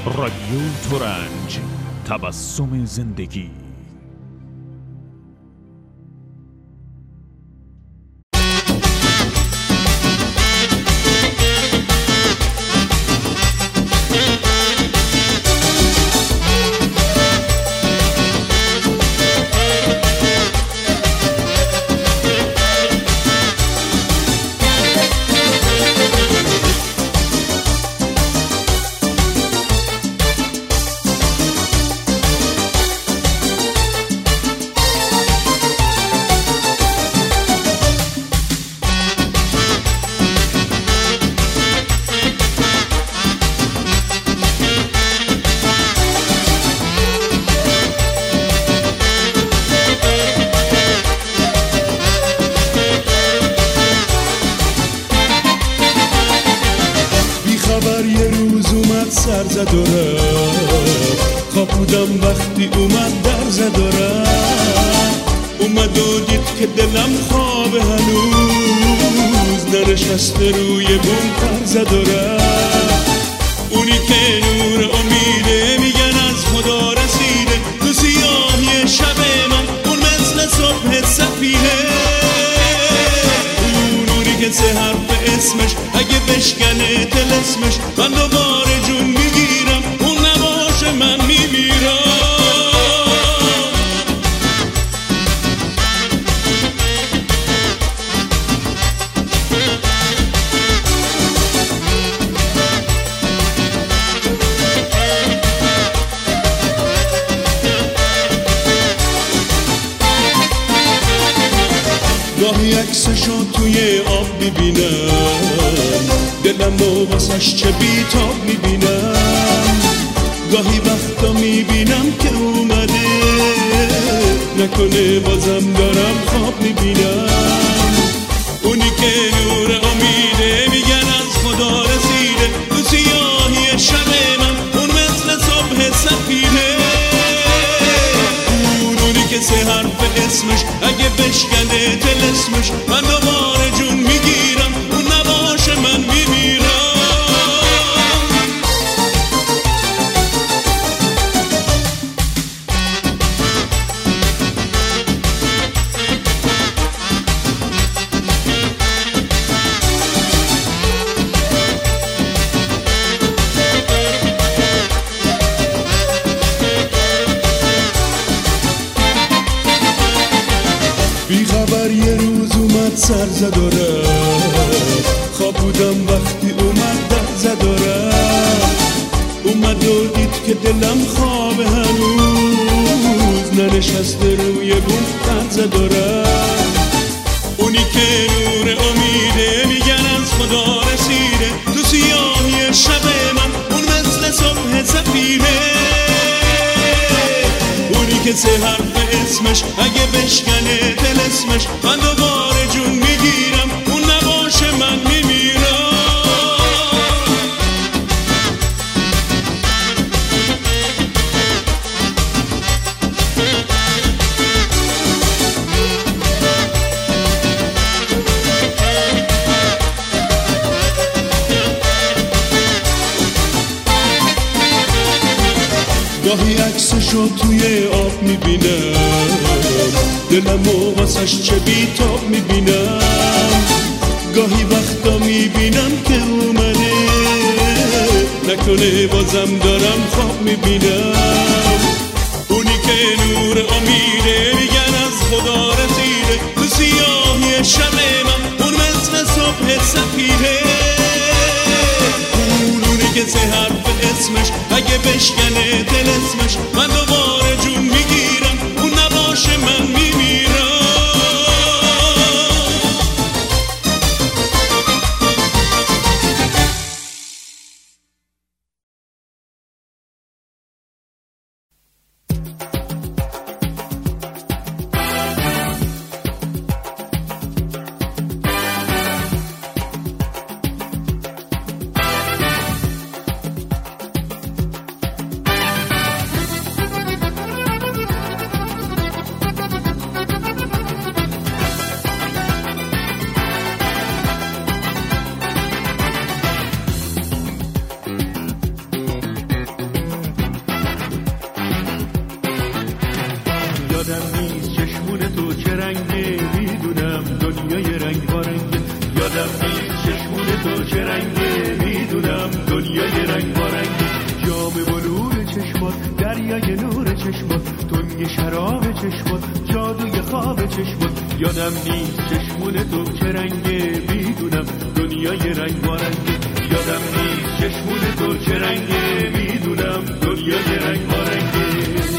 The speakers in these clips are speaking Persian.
رادیو ترنج، تبسم زندگی. سر زد و رفت، خواب بودم وقتی اومد در زد و رفت. اومد و دید که دلم خوابه هنوز، ننشسته روی بوم پر زد و رفت. اونی که نور امیده، میگن از خدا رسیده، تو سیاهی شب من اون مثل صبح سفیده. اون نوری که سه حرف اسمش اگه بشکنه طلسمش، من دوباره جون میگیرم، اون نباشه من میمیرم. گاهی عکسشو توی آب میبینم، دلم و واسش چه بیتاب میبینم. گاهی وقتا میبینم که اومده، نکنه بازم دارم خواب میبینم. اونی که نور امیده، میگن از خدا رسیده، تو سیاهی شب من اون مثل صبح سفیده. اونی که سه حرف اسمش اگه بشکنه طلسمش، من دوباره جون میگیرم، اون نباشه من میمیرم. بیخبر یه روز اومد سر زد و رفت، خواب بودم وقتی اومد در زد و رفت. اومد و دید که دلم خوابه هنوز، ننشسته روی بوم پر زد و رفت. اونی که نور امیده، میگن از خدا رسیده، تو سیاهی شب من اون مثل صبح سفیده. اونی که سه حرف اسمش اگه بشکنه طلسمش، من دوباره جون میگیرم، اون نباشه من میمیرم. گاهی عکسشو توی آب میبینم، دلم و واسش چه بیتاب میبینم. گاهی وقتا میبینم که اومده، نکنه بازم دارم خواب میبینم. اونی که نور امیده، میگن از خدا رسیده، تو سیاهی شب من اون مثل صبح سفیده. اونی که سه حرف اسمش اگه بشکنه طلسمش، من دوباره جون میگیرم، اون نباشه من میمیرم. چشمات، جادوی خواب چشمات. یادم نیست چشمون تو چه رنگه، میدونم دنیای رنگ بارنگه. یادم نیست چشمون تو چه رنگه، میدونم دنیای رنگ بارنگه.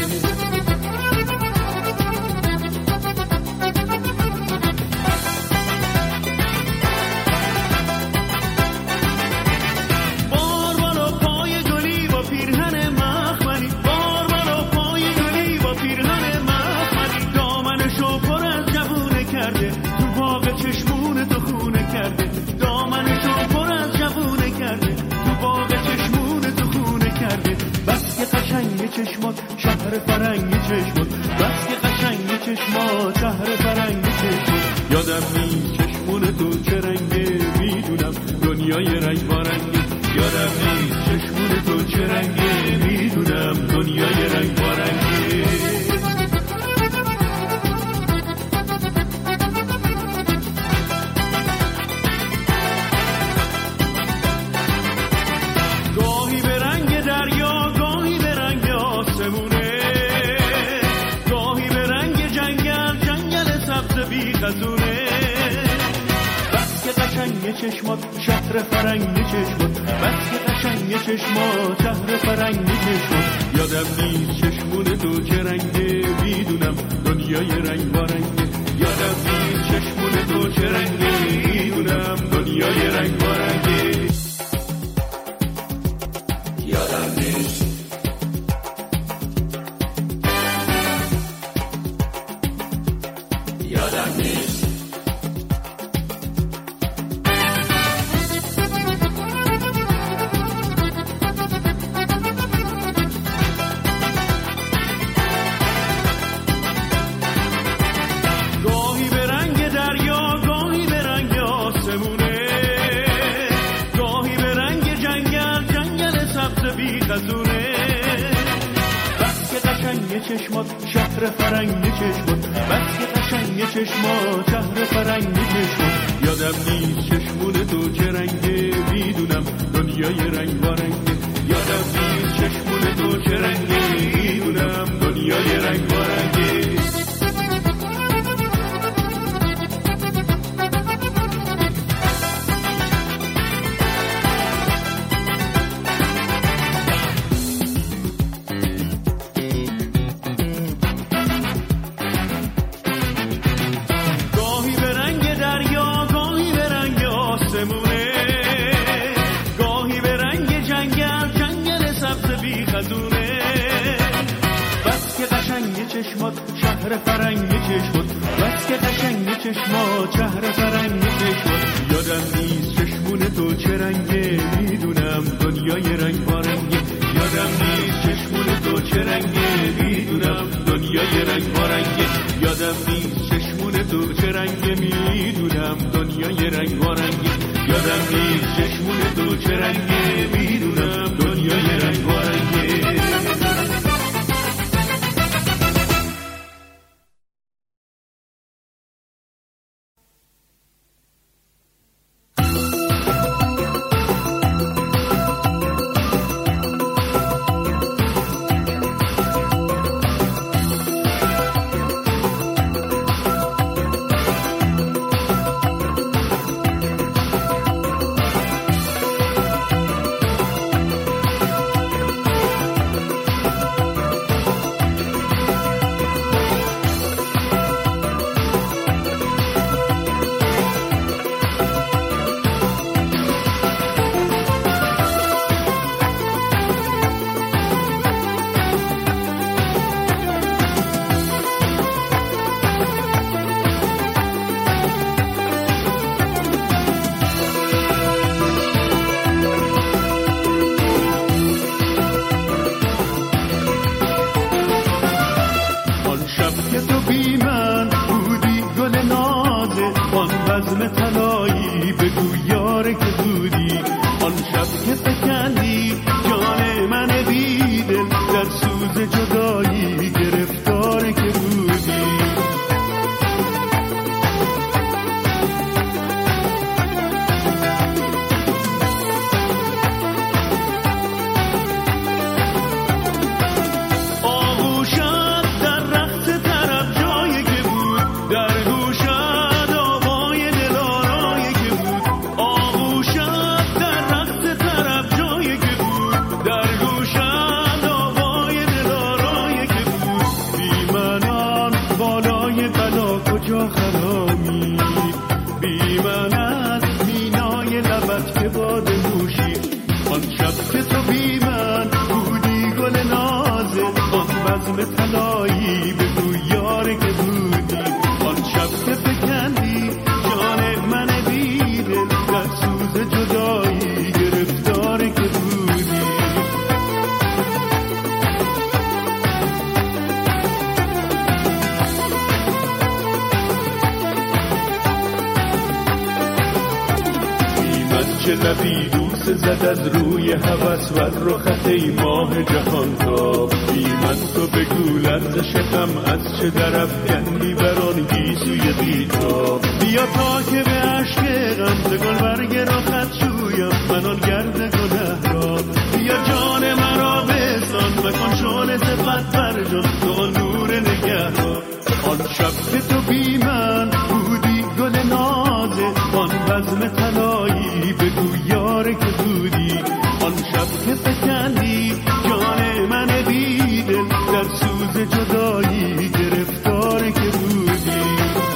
چشمات شهر فرنگی چشمات، بس که قشنگی چشمات شهر فرنگی چشمات. یادم نیست چشمون تو چه رنگه، میدونم دنیای رنگ بارنگه. یادم نیست چشمون تو چه رنگه، میدونم دنیای رنگ بارنگه. چشمات شهر فرنگی چشمات، بس که قشنگ چشمات شهر فرنگی چشمات. یادم نیست چشمون تو چه رنگه، میدونم دنیای رنگ بارنگه. یادم نیست چشمون تو چه رنگه، میدونم دنیای رنگ بارنگه. یادم نیست چشمات شهر فرنگی چشمات، بس که قشنگ چشمات شهر فرنگی چشمات. یادم نیست چشمون تو چه رنگه، میدونم دنیای رنگ بارنگه. یادم نیست چشمون تو چه رنگه، میدونم دنیای رنگ بارنگه. شهر فرنگی چشمات، بس که قشنگی چشمات شهر فرنگی چشمات. یادم نیست چشمون تو چه رنگه، میدونم دنیای رنگ بارنگه. یادم نیست چشمون تو چه رنگه، میدونم دنیای رنگ بارنگه. یادم نیست چشمون تو چه رنگه، میدونم دنیای رنگ بارنگه. یادم نیست چشمون تو چه رنگه، میدونم دنیای رنگ بارنگه. شب که تو بی من بودی گل نازه، آن بزم طلایی بگو یار که بودی. آن شب که فکندی جان من بیدل، در سوز جدایی گرفتار که بودی. چه لبی بوس زد از روی هوس و از رخت ای ماه جهان تاب. بی من تو بگو لرز شکم از چه درافکنی بر آن گیسوی بیتاب. بیا تا که به عشق غمزه گل برگ رخت شویم من آن گرد گنه را. بیا جان مرا بسان مکن شعله صفت بر جان تو آن نور نگه را. آن شب که تو بی من بودی گل نازه، آن بزم طلایی بگو یار که بودی. آن شب که فکندی جان من بیدل، در سوز جدایی گرفتار که بودی.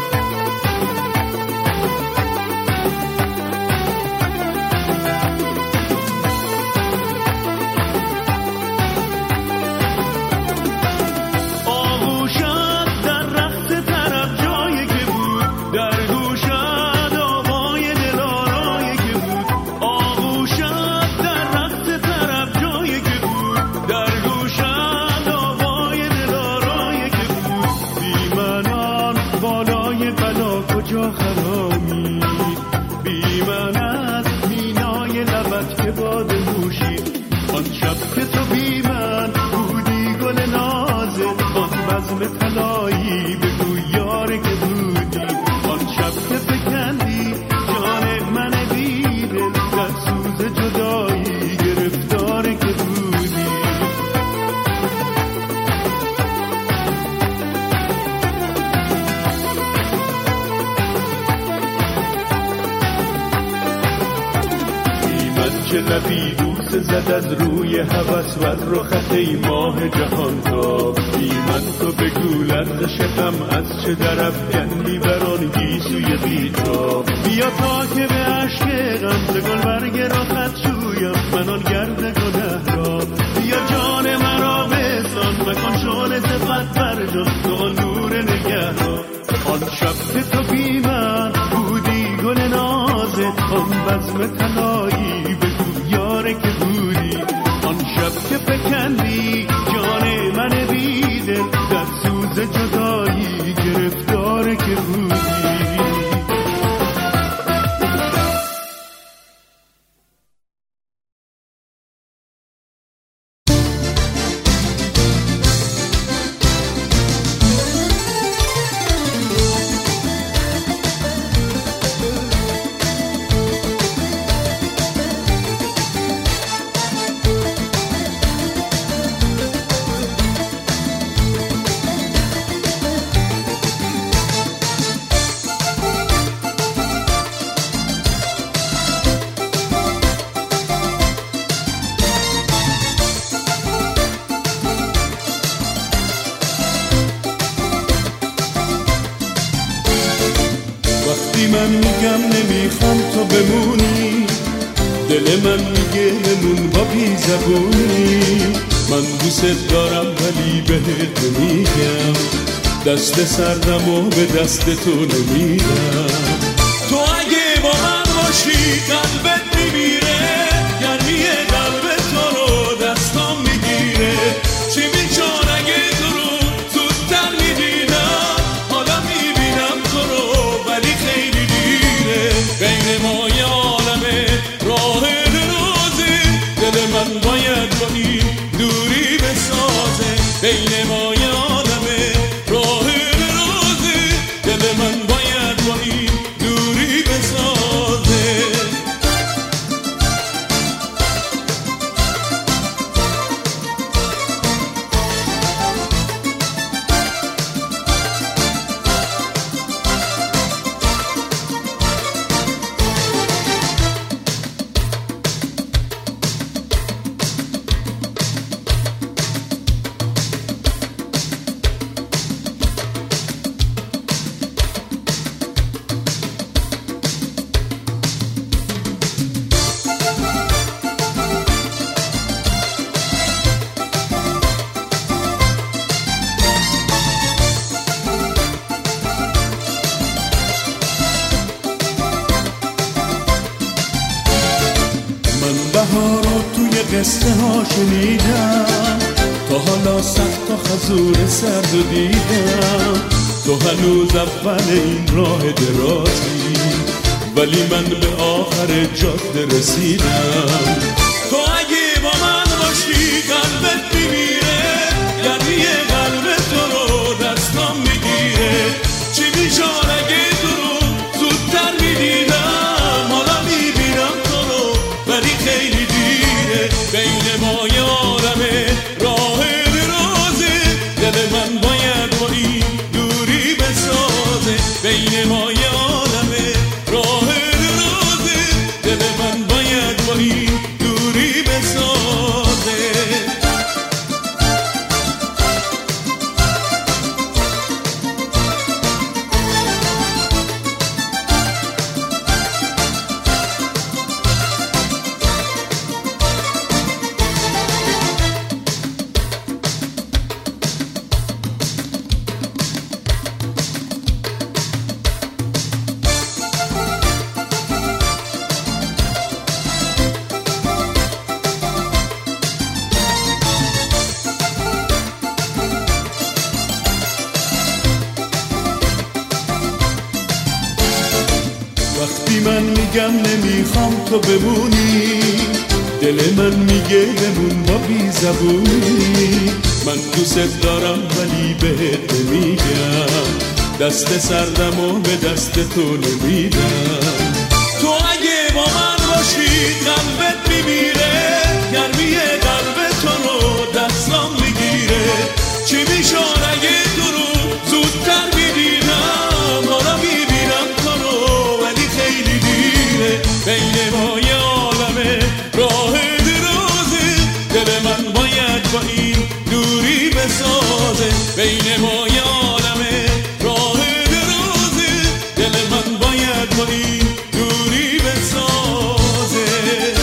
کجا خرامی بی من از مینای لبت که باد موشی. آن شب که تو بی من بودی گل نازه، آن بزم طلایی بگو یار که بودی. آن شب که فکندی جان من بیدل، در سوز جدایی گرفتار که بودی. چه لبی بوس زد از روی هوس و از رخت ای ماه جهان تاب. بی من تو بگو لرز شکم از چه درافکنی بر آن گیسوی بیتاب. بیا تا که به عشق غمزه گل برگ رخت شویم من آن گرد گنه را. بیا جان مرا بسان مکن شعله صفت بر جان تو آن نور نگه را. آن شب که تو بی من بودی گل نازه، آن بزم طلایی بگو یار که بودی. آن شب که فکندی جان من بیدل، در سوز جدایی گرفتار که بودی. من میگم نمیخوام تو بمونی، دل من میگه بمون با بی زبونی. من دوست دارم ولی بهت نمیگم، دست سردم و به دست تو نمیدم. تو اگه با من باشی قلبت میمیره، گرمی قلب تو رو دستام میگیره. چی میشد اگه تو رو زودتر میدیدم، حالا میبینم تو رو ولی خیلی دیره. بین ما یه عالمه راه درازه، دل من باید با این دوری بسازه. بین ما یه عالمه راه درازه، دل من باید با این دوری بسازه. قصه ها شنیدم، تا حالا سخت و خزور سرد و دیدم. تو هنوز اول این راه درازی، ولی من به آخر جاده رسیدم. تو اگه با من باشی قلبت میمیره، گرمی قلب تو رو دستام میگیره. چی میشد اگه تو رو زودتر میدیدم، حالا میبینم تو رو ولی خیلی دیره. بین ما یه عالمه راه درازه، دل من باید با این دوری بسازه. بین ما یه عالمه راه درازه، دل من باید با این دوری بسازه. وقتی من میگم نمیخوام تو بمونی، دل من میگه بمون با بی زبونی. من دوست دارم ولی بهت نمیگم، دست سردم و به دست تو نمیدم. تو اگه با من باشی قلبت میمیره، گرمی قلب تو رو دستام میگیره. چی میشد اگه تو رو زودتر میدیدم، حالا میبینم تو رو ولی خیلی دیره. بین ما یه عالمه راه درازه، دل من باید با این دوری بسازه. بین ما یه عالمه راه درازه، دل من باید با این دوری بسازه.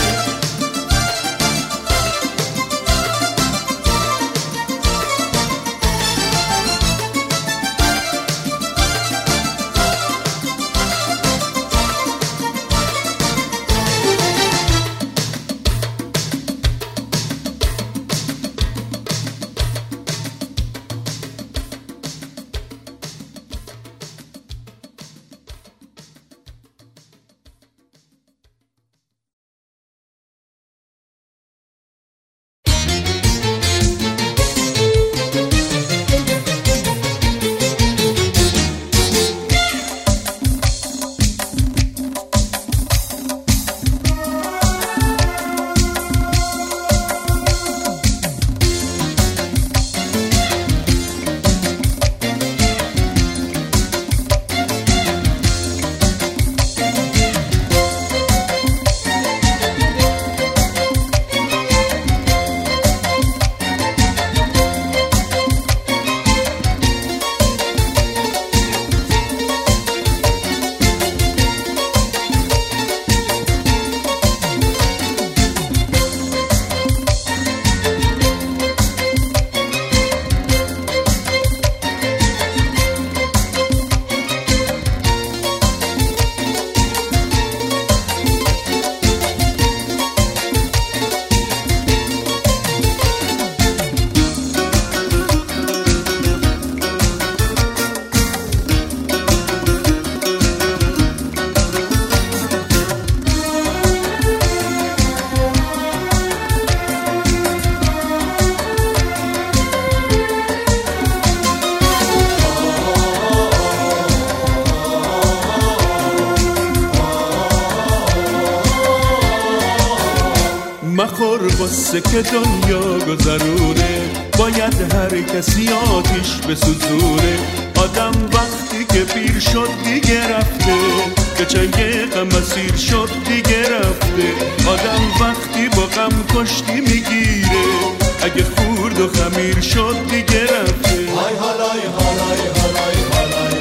مخور بسه که دنیا گذرونه، باید هر کسی آتیش بسوزونه. آدم وقتی که پیر شد دیگه رفته، به چنگ غم اسیر شد دیگه رفته. آدم وقتی با غم کشتی میگیره، اگه خورد و خمیر شد دیگه رفته. های هالای هالای هالای هالای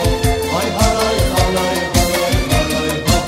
های هالای هالای هالای ها.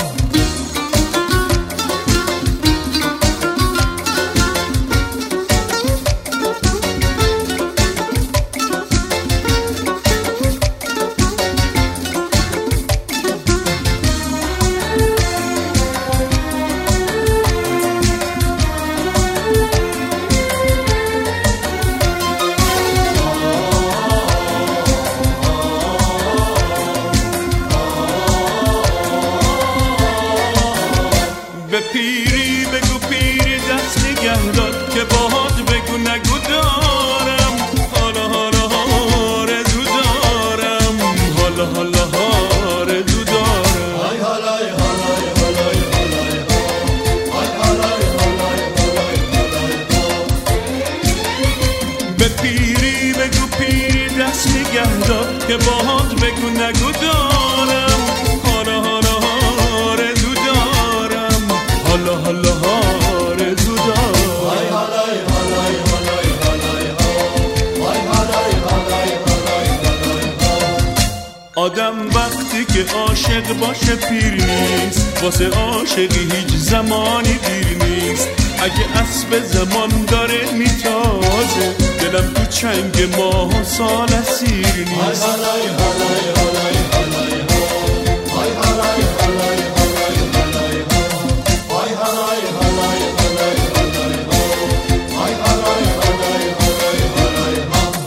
به پیری بگو پیری دست نگه دار که باهات بگو نگو دارم حالا حالا آرزو دارم حالا حالا آرزو دارم های حالای حالای حالای حالای های حالای حالای حالای حالای. آدم وقتی که عاشق باشه پیر نیست، واسه عاشقی هیچ زمانی دیر نیست. اگه اسب زمان داره میتازه، دلم تو چنگ ماه و سال اسیر نیست. های حالای حالای حالای حالای های حالای حالای حالای حالای های حالای حالای حالای حالای های حالای حالای حالای حالای.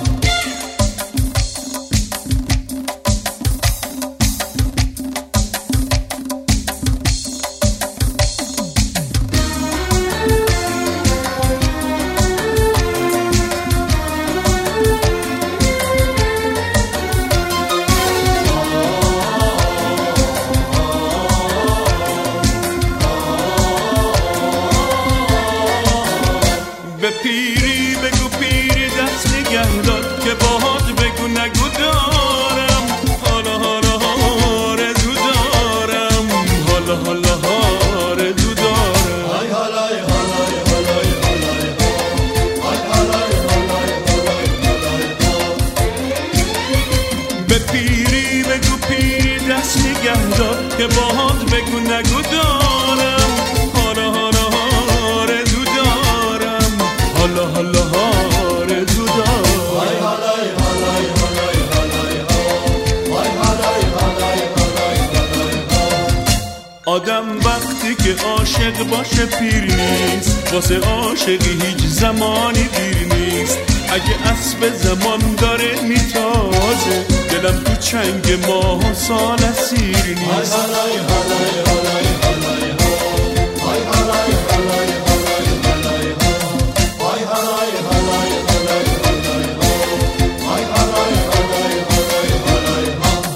به پیری بگو پیری دست نگه دار که باهات بگو نگو دارم حالا حالا آرزو دارم حالا حالا آرزو دارم های حالای حالای حالای حالای های حالای حالای حالای حالای. به پیری بگو پیری دست نگه دار که باهات بگو نگو دارم حالا حالا آرزو دارم حالا حالا آرزو دارم های حالای حالای حالای حالای های حالای حالای حالای حالای. آدم وقتی که عاشق باشه پیر نیست، واسه عاشقی هیچ زمانی دیر نیست. اگه اسب زمان داره میتازه، دلم تو چنگ ماه و سال اسیر نیست. های حالای حالای حالای حالای های حالای حالای حالای حالای های حالای حالای حالای حالای های حالای حالای حالای حالای.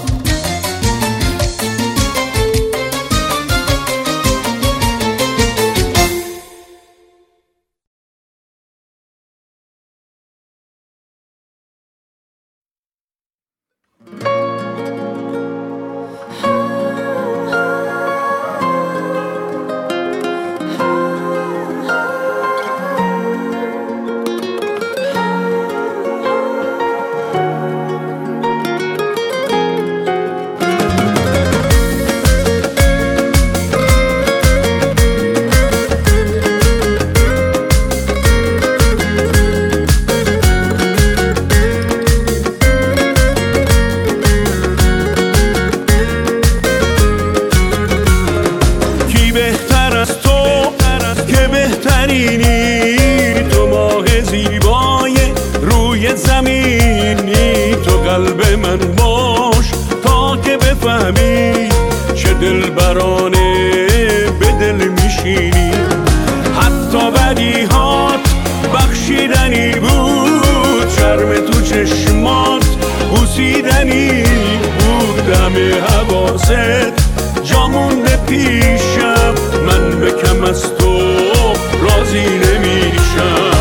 تو ماه زیبای روی زمینی، تو قلب من باش تا که بفهمی چه دلبرانه به دل میشینی. حتی بدیهات بخشیدنی بود، شرم تو چشمات بوسیدنی بود. همه حواست جا مونده پیشم، من به کم از تو راضی نمیشم.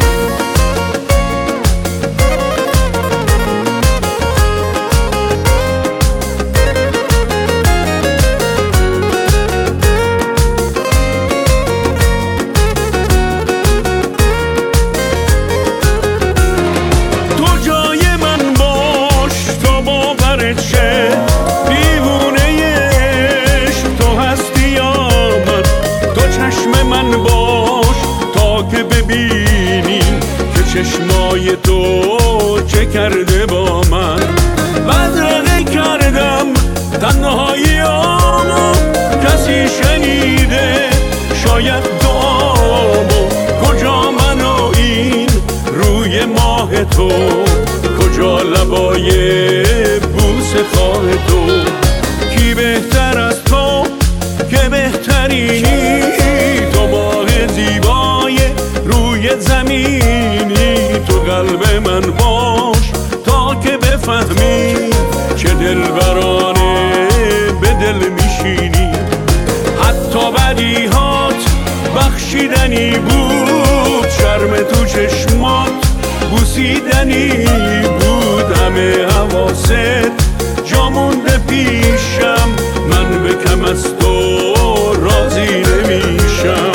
تو جای من باش تا باورت شه، دیوونه عشق تو هستی یا من. تو چشم من باش تا که ببینی که چشمای تو چه کرده با من. بدرقه کردم تنهاییامو، کسی شنیده شاید دعامو. کجا من و این روی ماه تو، کجا لبای بوس خواه تو. کی بهتر از تو که بهترینی، تو ماه زیبای روی زمینی. تو قلب من باش تا که بفهمی چه دلبرانه به دل میشینی. حتی بدیهات بخشیدنی بود، شرم تو چشمات بوسیدنی بود همه حواست، جا مونده پیشم من به کم از تو راضی نمیشم.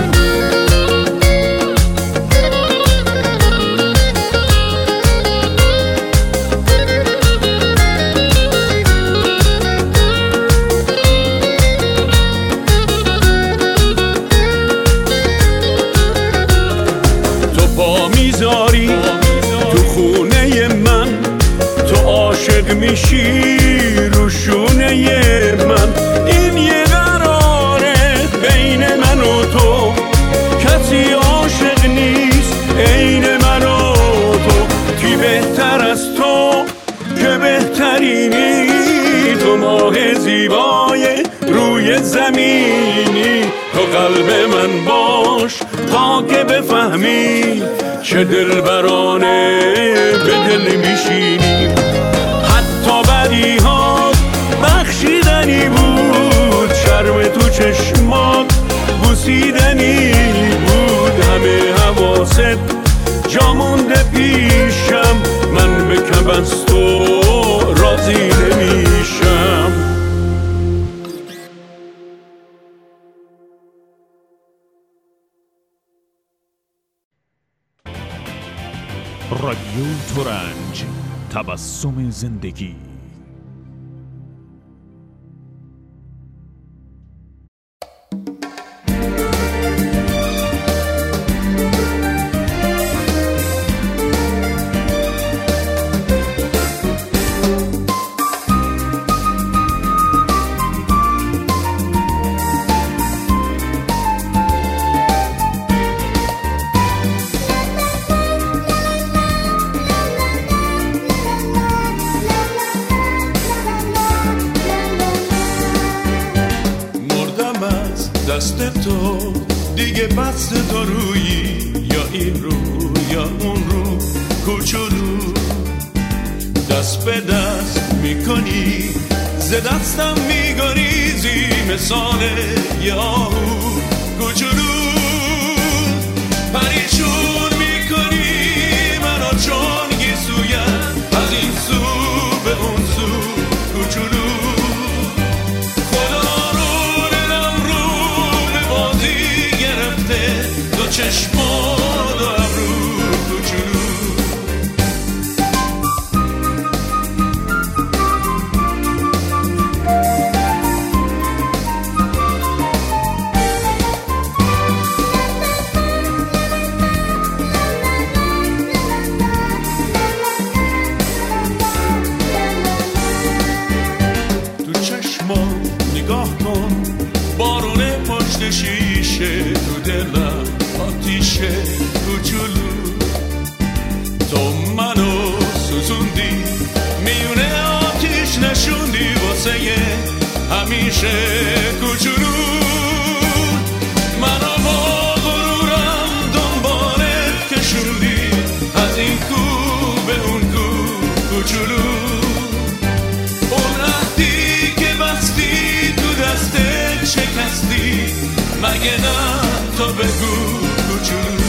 تو پا میذاری تو خونه من، تو عاشق میشی رو شونه من. این یه قراره بین من و تو، کسی عاشق نیست عین من و تو. کی بهتر از تو که بهترینی، تو ماه زیبای روی زمینی. تو قلب من باش تا که بفهمی چه دلبرانه به دل میشینی. حتی بدی ها بخشیدنی بود، شرم تو چشمات بوسیدنی بود همه حواست، جا مونده پیشم من به کم از تو راضی نمیشم. رادیو ترنج، تبسم زندگی. دست تو دیگه بس تو رویی، یا این رو یا اون رو کوچولو. دست به دست میکنی ز دستم میگریزی، مثال یه آهو کوچولو. پریشون میکنی منو چون گیسویم، از این سو به اون سو کوچولو. دو چشمان و ابرو کوچولو. تو چشمان نگاه کن، بارون پشت شیشه، تو دلم آتیشه کوچولو. تو منو سوزوندی میونه آتیش نشوندی، واسه همیشه کوچولو. منو با غرورم دنبالت کشوندی، از این کو به اون کو کوچولو. اون عهدی که بستی تو دستت شکستی، مگه نه تو بگو کوچولو.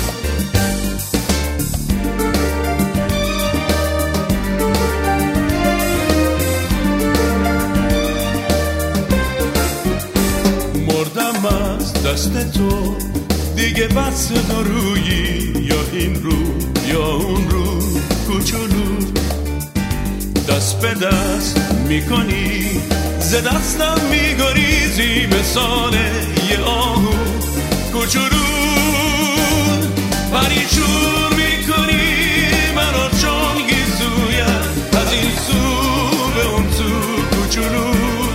مردم از دست تو دیگه بس رویی، یا این رو یا اون رو کوچولو. دست به دست میکنی ز دستم میگریزی، مثال یه آهو کوچولو. پریشون میکنی منو چون گیزویم، از این سو به اون سو کوچولو.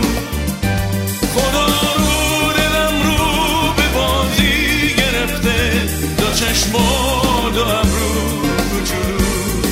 خدا رو دلم رو به بازی گرفته، دو چشمان و ابرو کوچولو.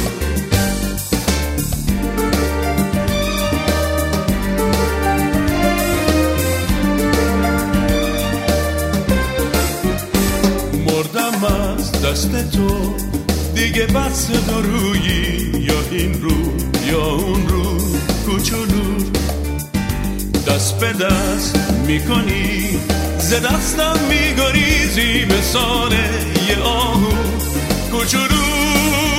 دست تو دیگه بس رویی، یا این رو یا اون رو کوچولو. دست به دست میکنی ز دستم میگریزی، مثال یه آهو کوچولو.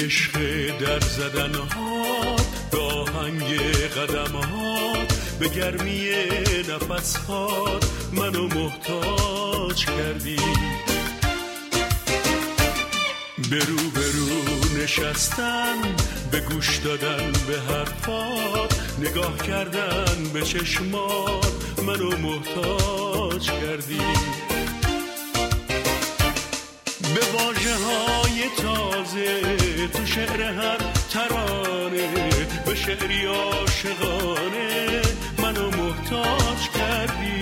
عشق در زدنهات، به آهنگ قدمهات، به گرمی نفسهات منو محتاج کردی. برو برو نشستن، به گوش دادن به حرفات، نگاه کردن به چشمات منو محتاج کردی. به واژه های تازه تو شعر هر ترانه، به شعری عاشقانه منو محتاج کردی.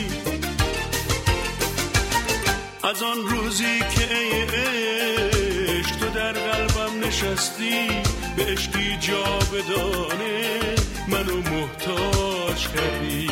از آن روزی که ای عشق تو در قلبم نشستی، به عشقی جاودانه منو محتاج کردی.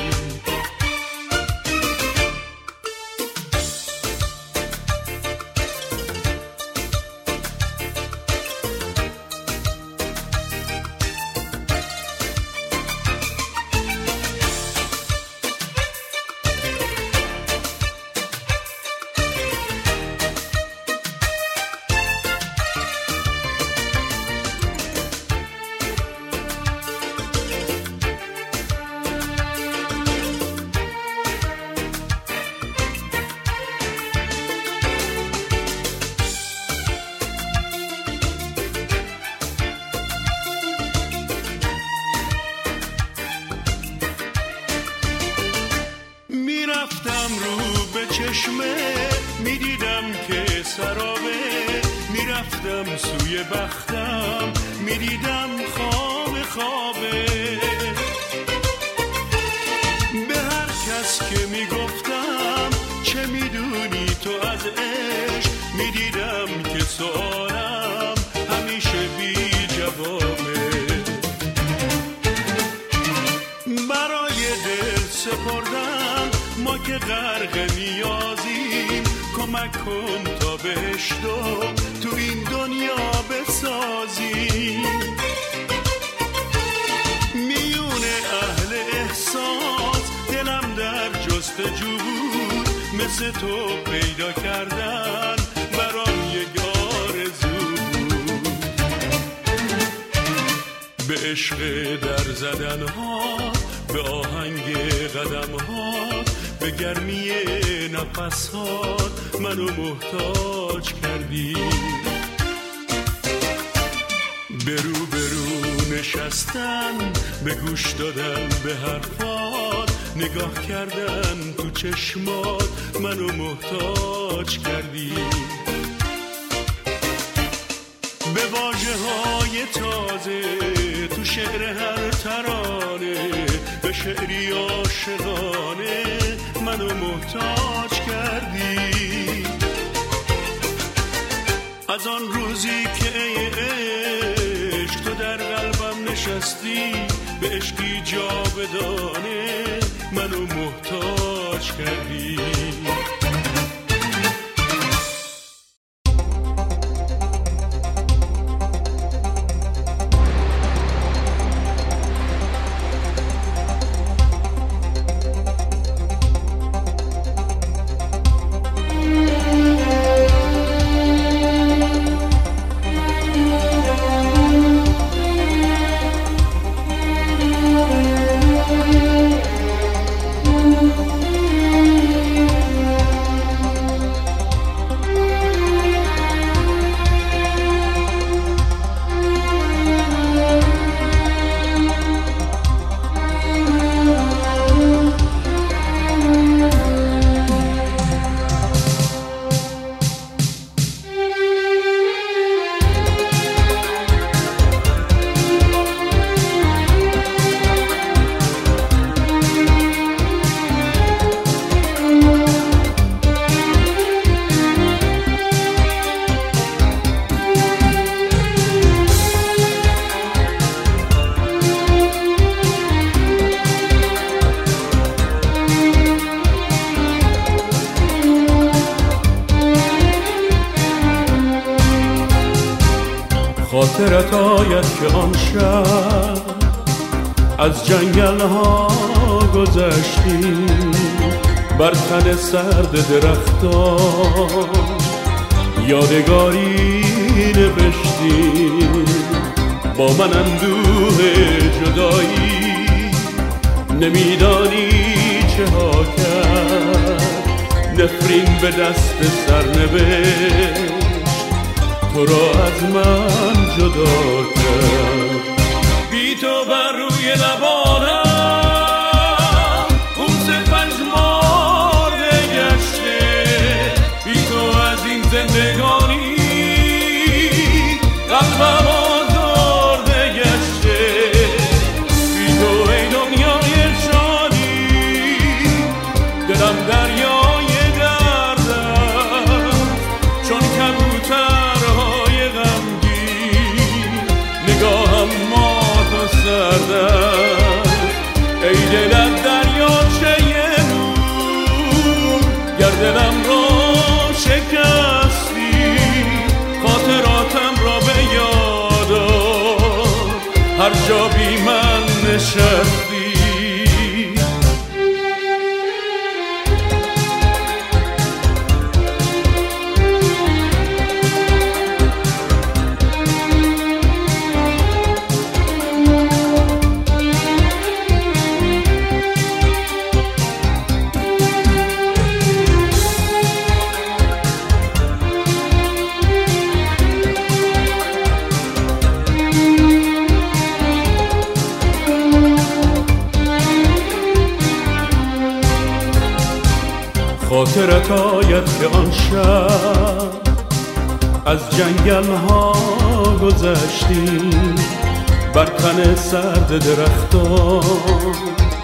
میرفتم رو به چشمه، میدیدم که سرابه، میرفتم سوی بختم، میدیدم خواب خوابه. به هر کس که میگفتم چه میدونی تو از عشق، میدیدم که سوالم همیشه بی جوابه. برای دل سپردم ما که غرق نیازیم، کمک کن تا بهشتو تو این دنیا بسازیم. میون اهل احساس دلم در جستجو بود، مثل تو پیدا کردن برام یک آرزو بود. به عشق در زدنها، به آهنگ قدمهات، به گرمی نفسهات منو محتاج کردی. برو برو نشستن، به گوش دادن به حرفات، نگاه کردن تو چشمات منو محتاج کردی. به واژه های تازه تو شعر هر ترانه، به شعری عاشقانه منو محتاج کردی. از آن روزی که ای عشق تو در قلبم نشستی، به عشقی جاودانه منو محتاج کردی. خاطرت آید که آن شب از جنگل ها گذشتی، بر تن سرد درختان یادگاری نوشتی با من اندوه جدایی نمیدانی چه ها کرد نفرین به دست سرنوشت تو را از من جدا کرد بی تو بر روی لبانم بوس پژمرده گشته بی تو از این زندگانی قلبم آزرده گشته بی تو ای دنیای شادی دلم دریای درد است چون کبوترهای غمگین نگاهم مات و سرد است ای دلت دریاچه نور گر دلم را شکستی خاطراتم را به یاد آر هر جا بی من نشستی خاطرت آید که آن شب از جنگل ها گذشتیم بر تن سرد درختان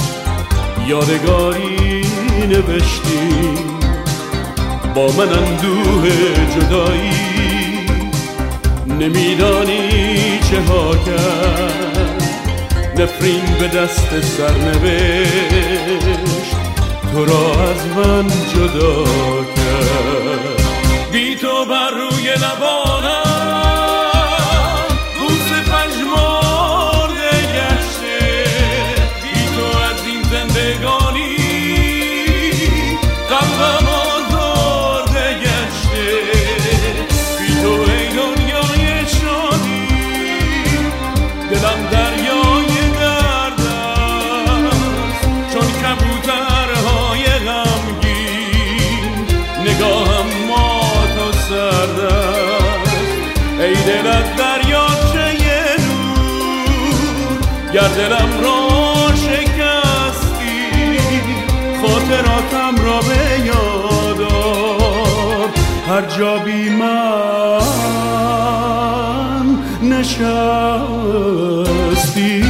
یادگاری نوشتیم با من اندوه جدایی نمیدانی چه ها کرد نفرین به دست سرنوشت تو را از من جدا کرد بی تو بر روی لبانم بوس پژمرده گشته بی تو از این زندگانی قلبم آزرده گشته بی تو ای دنیای شادی دلم دریای درد است چون کبوترهای نگاهم مات و سرد است ای دلت دریاچه نور گر دلم را شکستی خاطراتم را به یاد آر هر جا بی من نشستی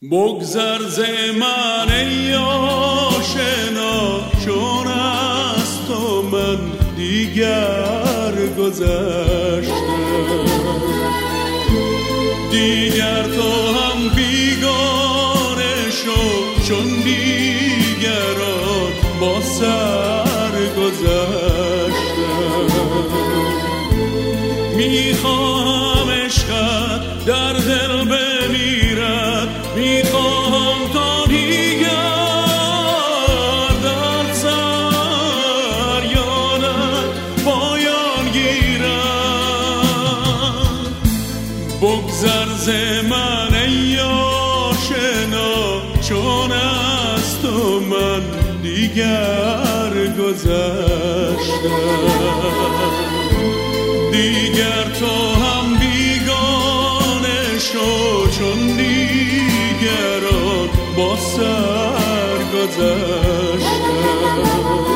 بگذر ز من ای آشنا، چون از تو من دیگر گذشتم. دیگر تو هم بیگانه شو، چون دیگران با سر گذشتم. میخواهم عشقت در دل بمیرد، میخواهم تا دیگر در سر یادت پایان گیرد. بگذر ز من ای آشنا، چون از تو من دیگر گذشتم. دیگر تو هم بیگانه شو، چون دیگران با سر گذشتم.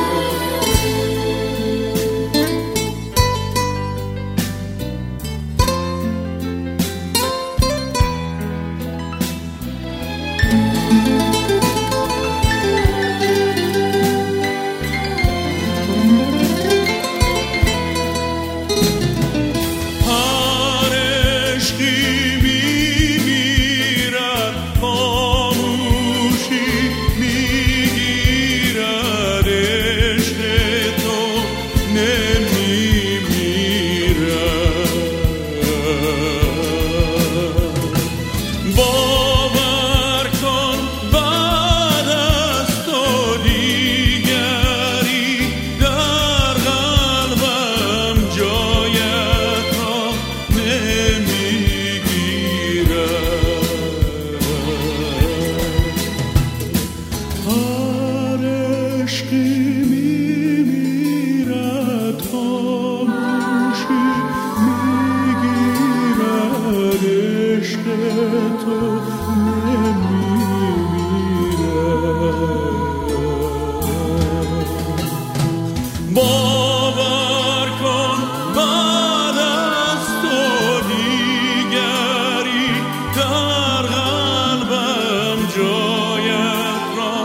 باور کن بعد از تو دیگری در قلبم جایت را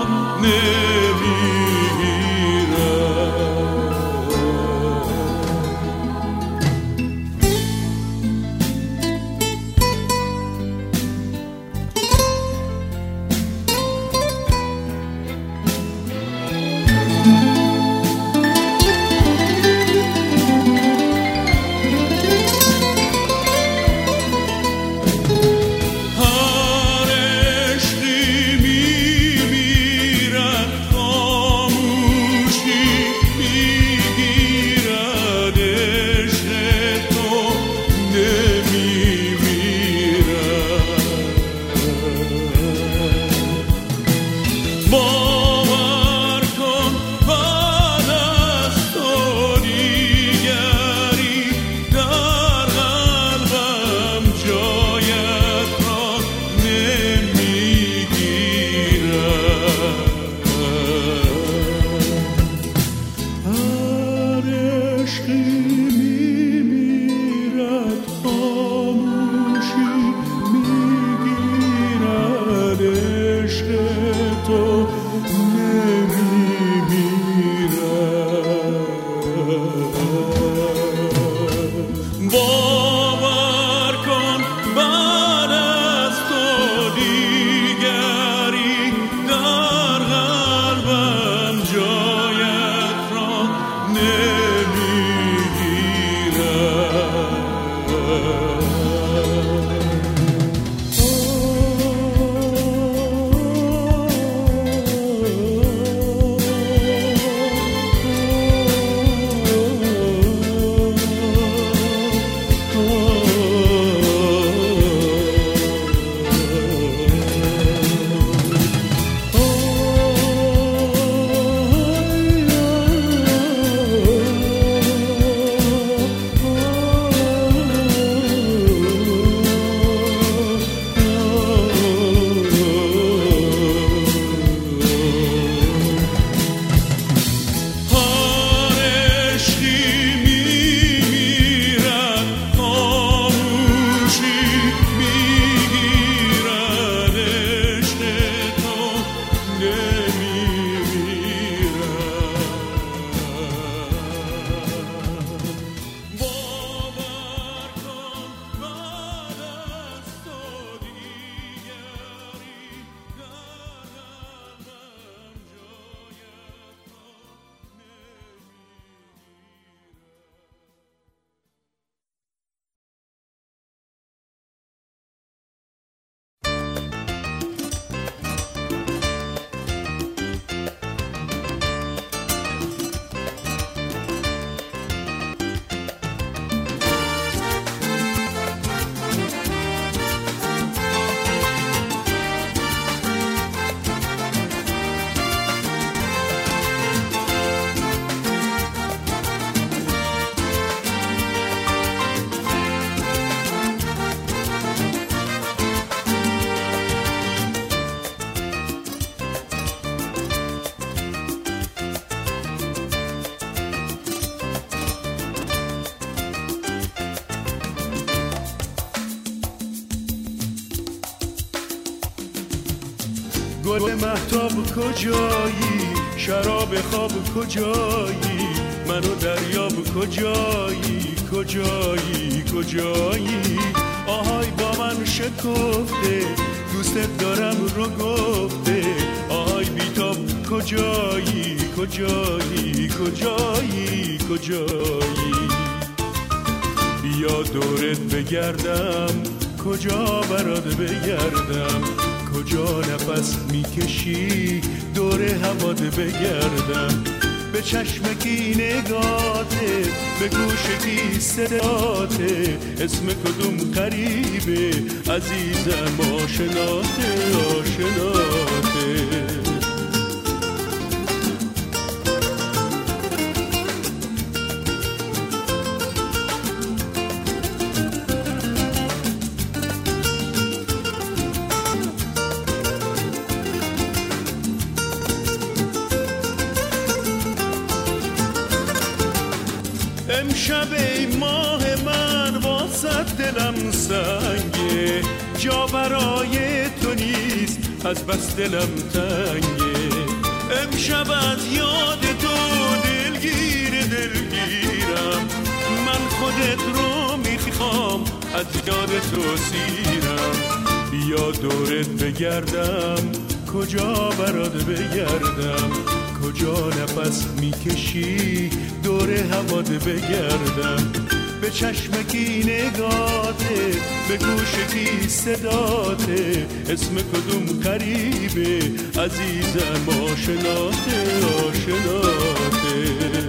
گل مهتاب کجایی، شراب خواب کجایی، منو دریاب کجایی، کجایی کجایی. آهای با من شکفته، دوستت دارم رو گفته، آهای بیتاب کجایی، کجایی کجایی کجایی. بیا دورت بگردم، کجا برات بگردم، کجا نفس میکشی دور هوات بگردم. به چشمکی نگاته، به گوشکی صداته، اسم کدوم غریبه عزیزم آشناته آشناته. امشب ای ماه من واسه دلم سنگه، جا برای تو نیست از بس دلم تنگه. امشب از یاد تو دلگیرم، من خودت رو میخوام از یاد تو سیرم. بیا دورت بگردم، کجا برات بگردم، کجا نفس میکشی دور هوات بگردم. به چشمکی نگاته، به گوشکی صداته، اسم کدوم غریبه عزیزم آشناته آشناته.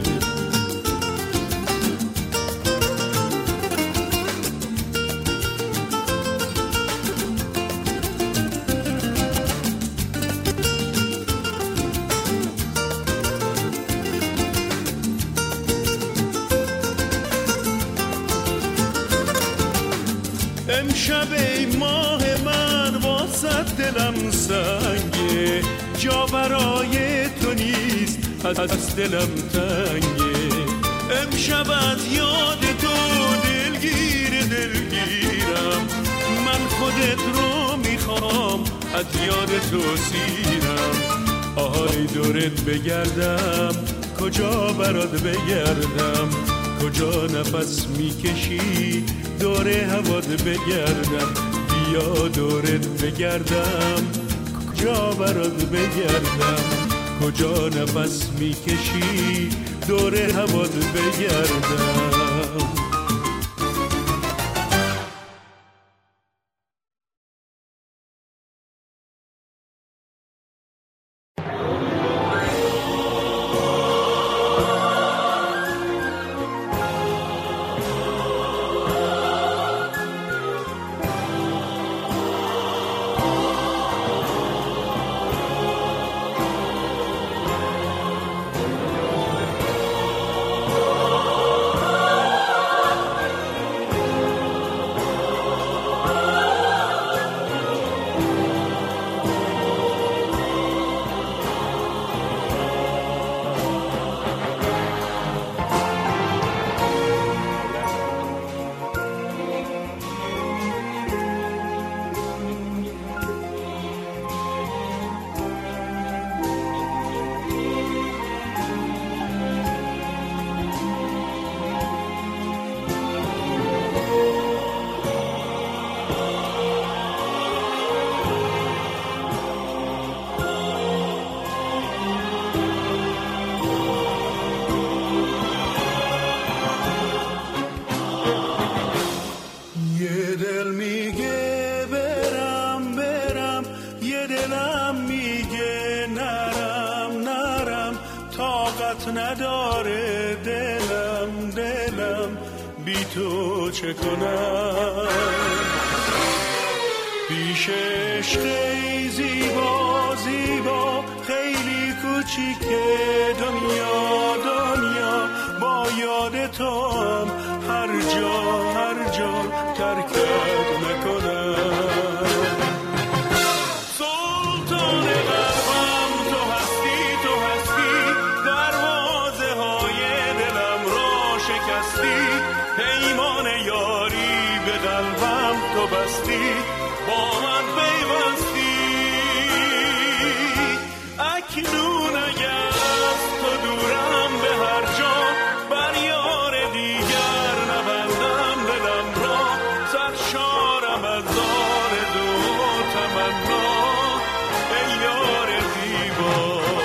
امشب ای ماه من واسه دلم سنگه، جا برای تو نیست از دلم تنگه. امشب از یاد تو دلگیرم، من خودت رو میخوام از یاد تو سیرم. آهای دورت بگردم، کجا برات بگردم، کجا نفس میکشی دور هوات بگردم. بیا دورت بگردم، کجا برات بگردم، کجا نفس میکشی دور هوات بگردم. نداره دلم بی تو چه کنم. پیش عشق زیبا خیلی کوچیکه دنیا با یاد تو هم هر جا ترکت نکنم. سلطان قلبم تو هستی دروازه های دلم را شکستی. پیمان یاری به قلبم تو بستی، با من پیوستی. اکنون اگر از تو دورم به هر جا بر یار دیگر نبندم دلم را سرشارم از آرزو و تمنا ای یار زیبا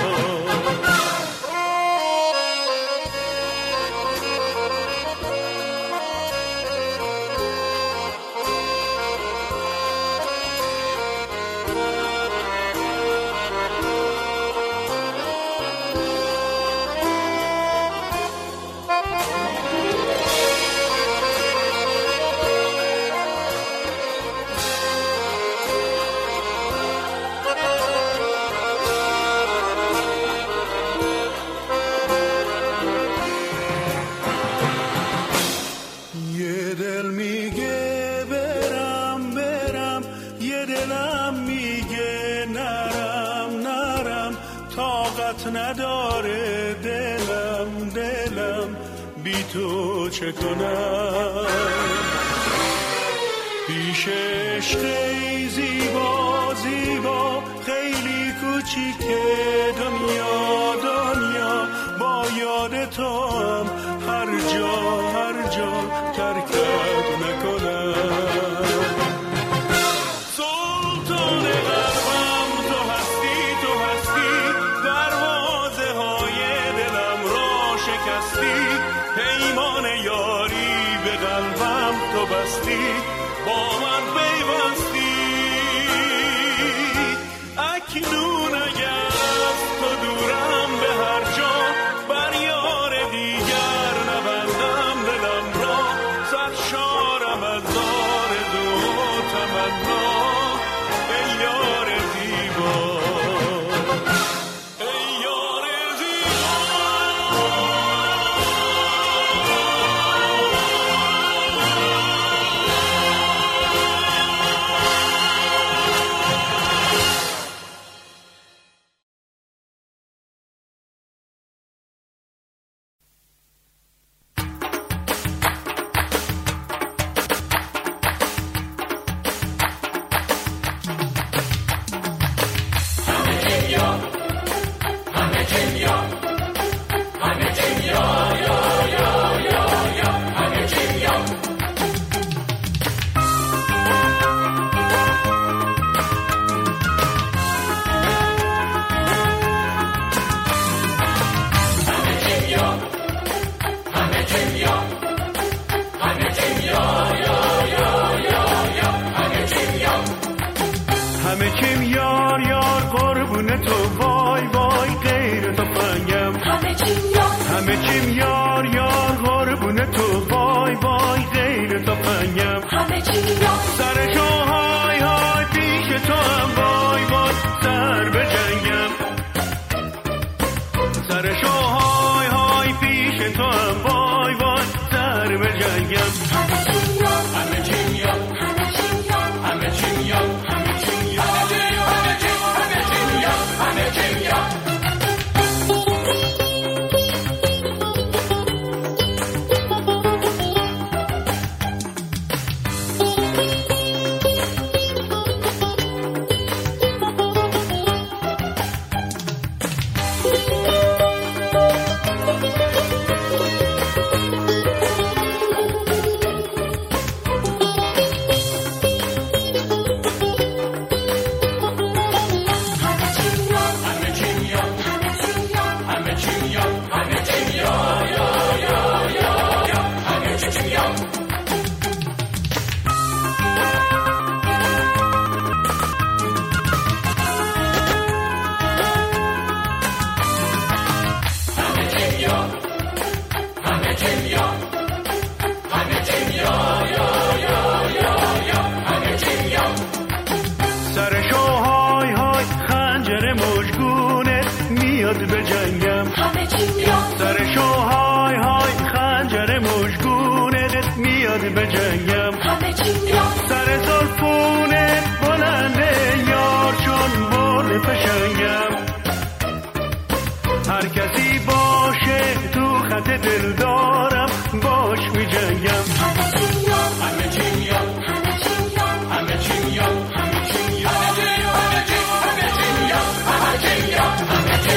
نداره دلم بی تو چه کنم پیش عشق زیبا زیبا خیلی کوچیکه دنیا با یاد تو هم هر جا ترکت نکنم سلطان قلبم تو هستی دروازه های دلم را شکستی پیمان یاری به قلبم تو بستی با من پیوستی اکنون اگر از تو دورم به هر جا بر یار دیگر نبندم دلم را سرشارم از آرزو و تمنا ای یار زیبا همه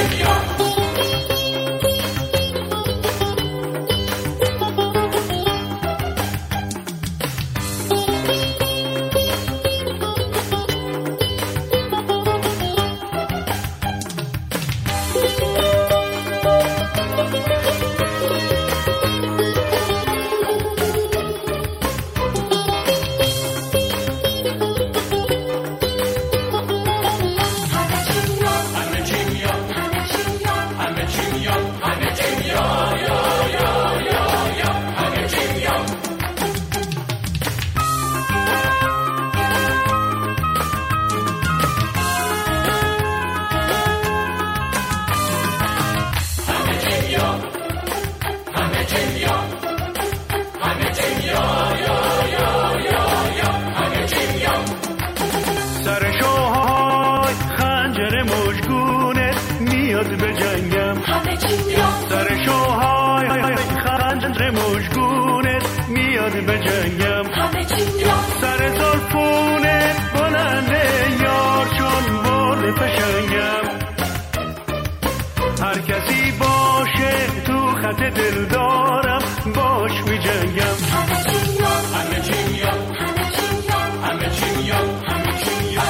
ابر مشگونت میاد به جنگم، سر زلفونت بلنده یار چون برد پشنگم. هر کسی باشه تو خط دل دارم باش می جنگم. همه چیم همه چیم همه چیم همه چیم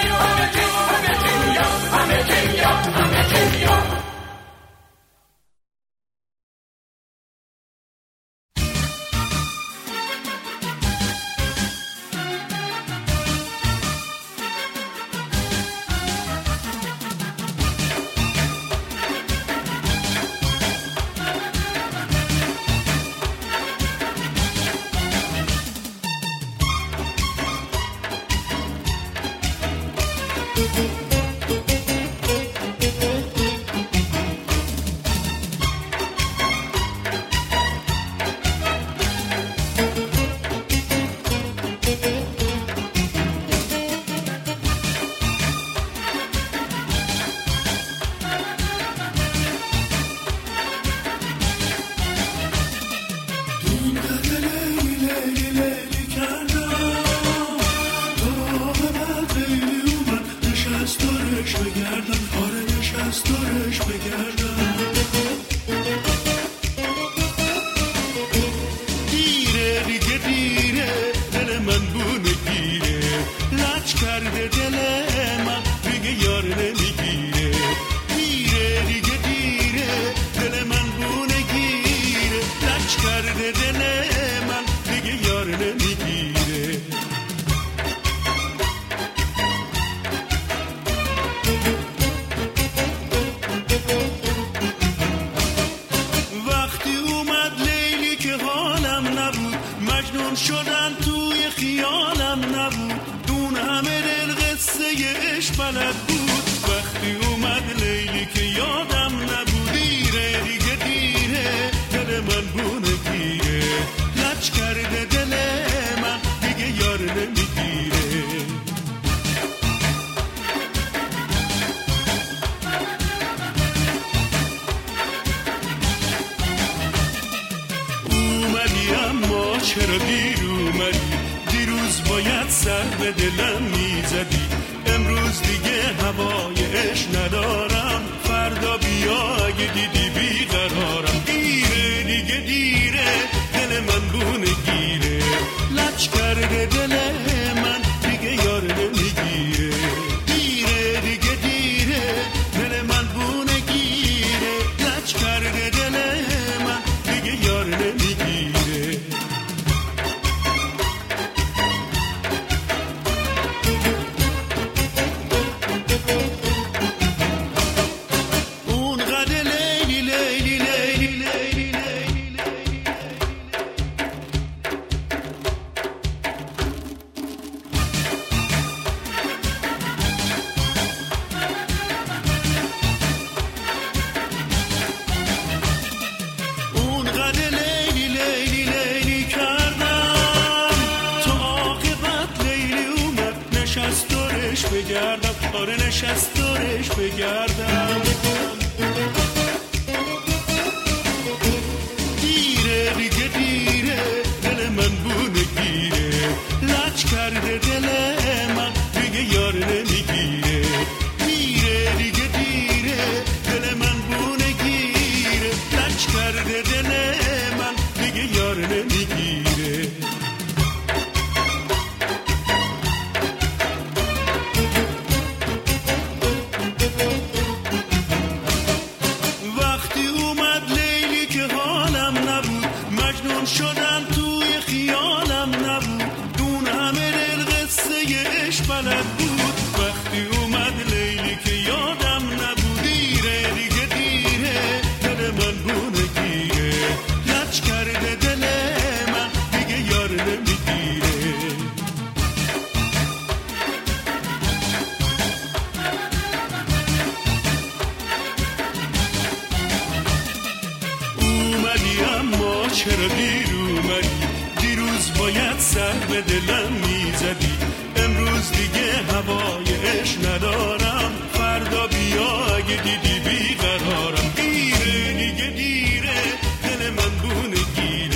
چرا دیر اومدی؟ دیروز باید سر به دلم میزدی. امروز دیگه هوای عشق ندارم، فردا بیا اگه دیدی بیقرارم. دیره دیگه دیره، دل من بونه گیره، لچ کرده دل من دیگه یار نمیگیره. دیره دیگه دیره، دل من بونه گیره، لچ کرده دل من دیگه یار نمیگیره. نشست دورش بگردم. دیره دیگه دیره، دل من بونه گیره، لچ کرده دل من دیگه یار نمیگیره. دیره دیگه دیره، دل من بونه گیره، لچ کرده دل من دیگه یار نمیگیره. شدم توی خیالم نبود، دون همه دل قصه عشق بلد بود. وقتی اومد لیلی که یادم نبود. دیره دیگه دیره، دل من بونه گیره، لچ کرده دل من دیگه یار نمیگیره. اومدی اما چرا دیر اومدی؟ دیروز باید سر به دلم میزدی. امروز دیگه هوای عشق ندارم، فردا بیا اگه دیدی بیقرارم. دیره دیگه دیره، دل من بونه گیره،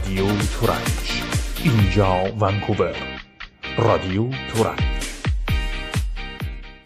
رادیو تورنج، اینجا ونکوور، رادیو تورنج.